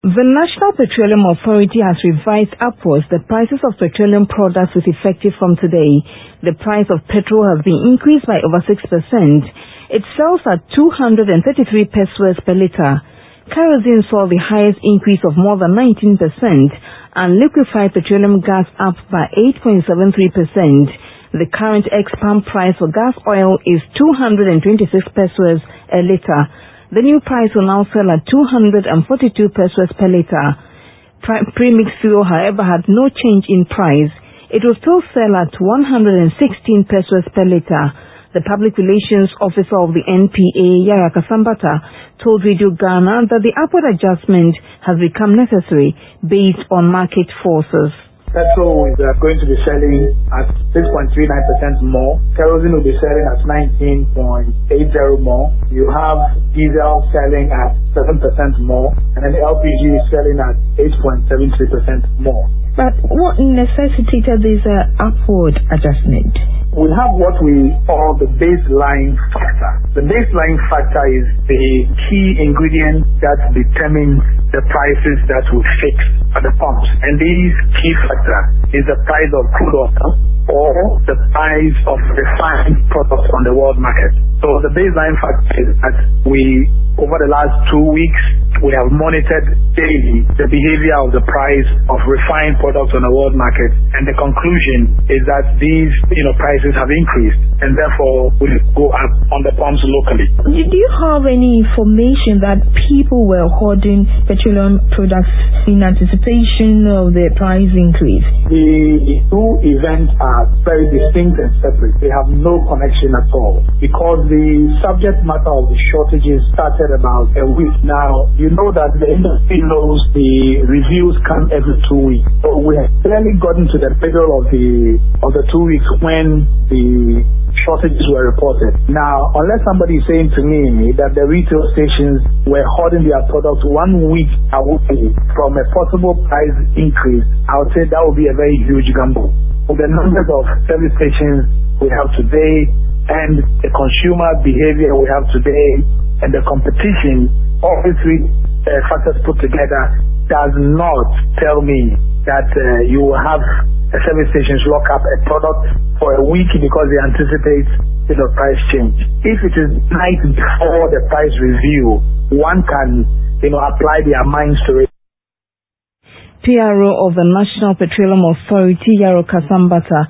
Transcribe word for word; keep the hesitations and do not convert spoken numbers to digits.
The National Petroleum Authority has revised upwards the prices of petroleum products with effective from today. The price of petrol has been increased by over six percent. It sells at two hundred thirty-three pesos per litre. Kerosene saw the highest increase of more than nineteen percent and liquefied petroleum gas up by eight point seven three percent. The current ex-pump price for gas oil is two hundred twenty-six pesos a litre. The new price will now sell at two hundred forty-two pesos per litre. Premix fuel, however, had no change in price. It will still sell at one hundred sixteen pesos per litre. The Public Relations Officer of the N P A, Yara Kasambata, told Radio Ghana that the upward adjustment has become necessary based on market forces. Petrol is uh, going to be selling at six point three nine percent more. Kerosene will be selling at nineteen point eight zero more. You have diesel selling at seven percent more. And then L P G is selling at eight point seven three percent more. But what necessitated this uh, upward adjustment? We have what we call the baseline factor. The baseline factor is the key ingredient that determines the prices that we fix at the pumps. And this key factor is the price of crude oil or the price of refined products on the world market. So the baseline factor is that we, over the last two weeks, we have monitored daily the behavior of the price of refined products on the world market, and the conclusion is that these, you know, prices have increased, and therefore will go up on the pumps locally. Do you have any information that people were hoarding petroleum products in anticipation of the price increase? The two events are very distinct and separate. They have no connection at all, because the subject matter of the shortages started about a week now. You know that the industry knows the reviews come every two weeks. So we have clearly gotten to the middle of the of the two weeks when the shortages were reported. Now, unless somebody is saying to me that the retail stations were hoarding their products one week away from a possible price increase, I would say that would be a very huge gamble. With the numbers of service stations we have today and the consumer behavior we have today and the competition, all these three uh, factors put together does not tell me that uh, you will have a service stations lock up a product for a week because they anticipate, you know, price change. If it is night before the price review, one can, you know, apply their minds to it. P R O of the National Petroleum Authority, Yaro Kasambata,